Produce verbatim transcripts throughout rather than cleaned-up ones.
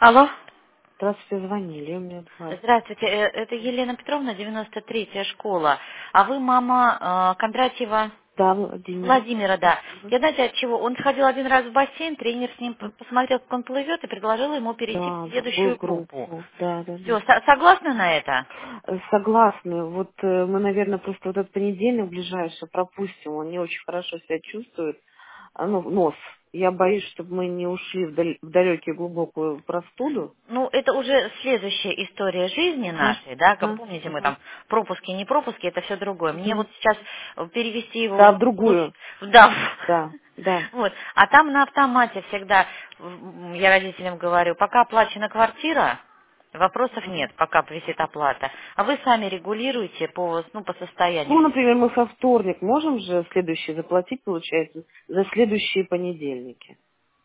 Алло. Здравствуйте, звонили, у меня два. Здравствуйте, э, это Елена Петровна, девяносто третья школа. А вы мама э, Кондратьева Да, Владимира. Владимира, да. Мгм. Я знаете от чего? Он сходил один раз в бассейн, тренер с ним п- посмотрел, как он плывет, и предложил ему перейти Да, в в другую следующую группу. группу. Да, да, Все, да. согласны на это? Э, Согласны. Вот э, мы, наверное, просто вот этот понедельник ближайший пропустим. Он не очень хорошо себя чувствует. А, ну, нос. Я боюсь, чтобы мы не ушли в, дал- в далекую глубокую простуду. Ну, это уже следующая история жизни Ага, нашей, да, как ага, помните, мы ага. там пропуски, не пропуски, это все другое. Мне вот Мгм. сейчас э, перевести его Да, в в луч- другую. да, Да, да. вот, а там на автомате всегда, м, я родителям говорю, пока оплачена квартира, вопросов Ага. нет, пока висит оплата, а вы сами регулируете по, ну, по состоянию. Ну, например, мы со вторник можем же следующий заплатить, получается, за следующие понедельники.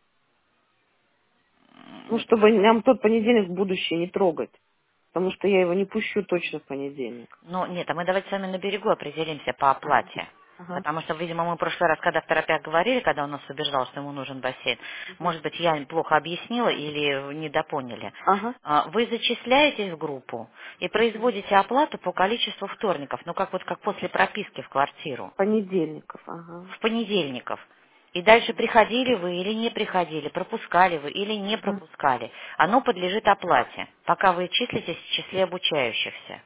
Ну, чтобы нам тот понедельник в будущее не трогать. Потому что я его не пущу точно в понедельник. Ну, нет, а мы давайте с вами на берегу определимся по Ага. оплате. Ага. Потому что, видимо, мы в прошлый раз, когда в торопях говорили, когда он нас убеждал, что ему нужен бассейн, Мгм. может быть, я плохо объяснила или недопоняли. Ага. А, Вы зачисляетесь в группу и Мгм. производите оплату по количеству вторников, ну, как вот как после прописки в квартиру, Понедельников. Ага. в понедельников. И дальше приходили вы или не приходили, пропускали вы или не Мгм. пропускали. Оно подлежит оплате, пока вы числитесь в числе обучающихся.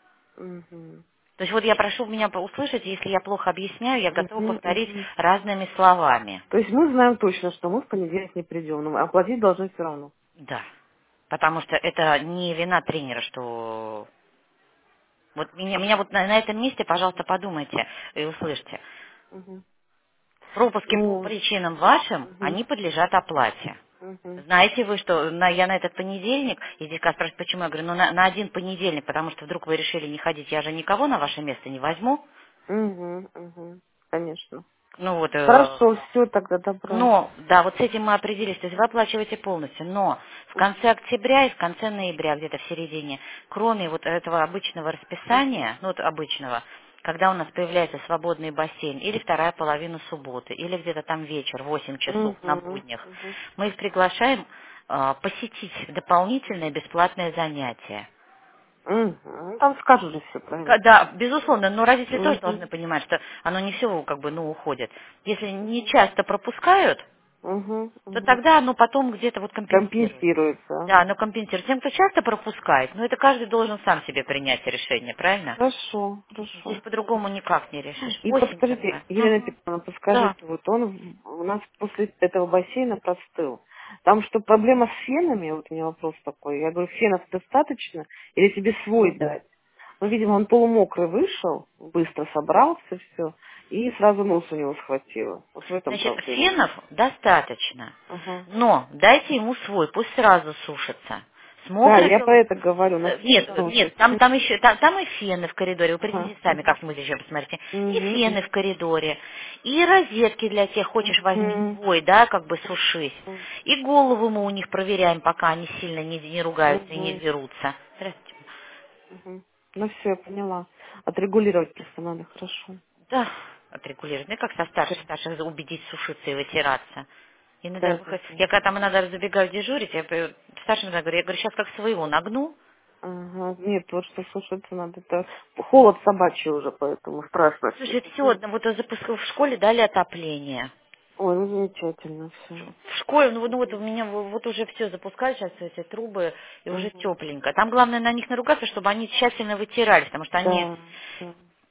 Мгм. То есть вот я прошу меня по- услышать, если я плохо объясняю, я готова Мгм. повторить Мгм. разными словами. То есть мы знаем точно, что мы в понедельник не придем, но оплатить должны все равно. Да. Потому что это не вина тренера, что... Вот меня, меня вот на, на этом месте, пожалуйста, подумайте и услышьте. Мгм. Пропуски по Ну, причинам вашим, мгм. они подлежат оплате. Мгм. Знаете вы, что на, я на этот понедельник, и здесь как спрашивают, почему, я говорю, ну на, на один понедельник, потому что вдруг вы решили не ходить, я же никого на ваше место не возьму. Мгм. Мгм. Конечно. Ну вот, э, Хорошо, все тогда добро. Но, да, вот с этим мы определились, то есть вы оплачиваете полностью, но в конце октября и в конце ноября, где-то в середине, кроме вот этого обычного расписания, ну вот обычного, когда у нас появляется свободный бассейн, или вторая половина субботы, или где-то там вечер, восемь часов на Угу. буднях, Угу. мы их приглашаем а, посетить дополнительное бесплатное занятие. Угу. Там скажут же все Ка- правильно. Да, безусловно, но родители тоже Угу. должны понимать, что оно не все как бы, ну, уходит. Если не часто пропускают, Угу. то Угу. тогда оно потом где-то вот компенсирует. Компенсируется. Да, оно компенсирует. Тем, кто часто пропускает, ну это каждый должен сам себе принять решение, правильно? Хорошо, Здесь хорошо. по-другому никак не решишь. И Восемь подскажите, тогда. Елена Мгм. Петровна, Да. подскажите, вот он в- у нас после этого бассейна простыл. Там что, проблема с фенами? Вот у меня вопрос такой. Я говорю, фенов достаточно или тебе свой дать? Ну, видимо, он полумокрый вышел, быстро собрался, все, и сразу нос у него схватило. Вот в этом Значит, проблема. фенов достаточно. Ага. Но дайте ему свой, пусть сразу сушится. С Да, мокрых я про это говорю, на Э, все Нет, хорошие. нет, там, там еще, там, там и фены в коридоре, вы Ага, придите сами ага. как-нибудь еще посмотрите. И Угу, фены в коридоре, и розетки для тех, хочешь возьми угу, свой, да, как бы сушись. И голову мы у них проверяем, пока они сильно не, не ругаются и не угу, дерутся. Здравствуйте. угу. Ну все, я поняла. Отрегулировать просто надо, хорошо. Да, отрегулировать. Ну, как со старших, Супер. старших убедить сушиться и вытираться. Иногда Да, да, выходит, да. я когда там иногда забегаю дежурить, я говорю, старшим иногда говорю, я говорю, сейчас как своего нагну, Ага. Нет, вот что слушаться надо. Это холод собачий уже, поэтому страшно слушай, все. все, вот запуск в школе дали отопление. Ой, ну замечательно все. В школе, ну, вот ну вот у меня вот вот уже все запускают сейчас эти трубы, и уже Угу. тепленько. Там главное на них наругаться, чтобы они тщательно вытирались, потому что они... Да, да.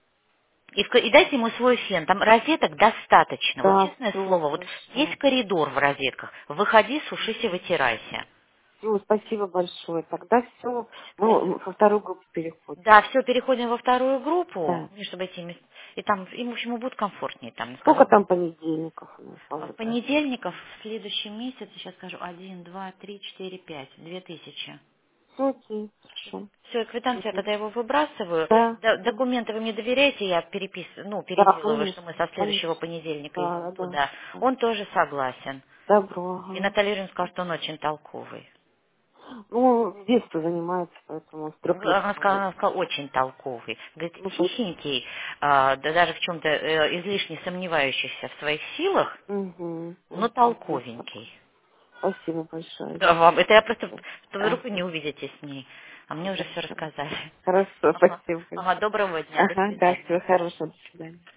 И, в ко- и дайте ему свой фен, там розеток достаточно. Вот Да, честное все слово, вот есть хорошо. коридор в розетках, выходи, сушись и вытирайся. Все, спасибо большое. Тогда все, ну, во вторую группу переходим. Да, все, переходим во вторую группу, Да. ну, чтобы эти мес- и там, им, в общем, ему будет комфортнее там, ну, Сколько скажем. там понедельников у нас В ожидается? понедельников в следующем месяце, сейчас скажу, один, два, три, четыре, пять, две тысячи. Все окей, хорошо. Все, квитанцию я Мгм. тогда его выбрасываю. Да, Д- да. документы вы мне доверяете, я перепис... ну, Да, переделываю, что конечно, мы со следующего конечно. понедельника идем Да, да, туда. да. Он тоже согласен. Добро, И ага. Наталья Юрьевна сказала, что он очень толковый. Ну, с детства занимается, поэтому с трех лет, Она сказала, наверное. она сказала, очень толковый. Говорит, Ну, по... тихенький, а, да даже в чем-то э, излишне сомневающийся в своих силах, Угу, но угу. толковенький. Спасибо большое. Да, вам. Это я просто, что вы А, руку не увидите с ней. А мне уже все хорошо. рассказали. Хорошо, Ага. спасибо Ага, большое. доброго дня, до Ага, да, свидания. всего хорошего, до свидания.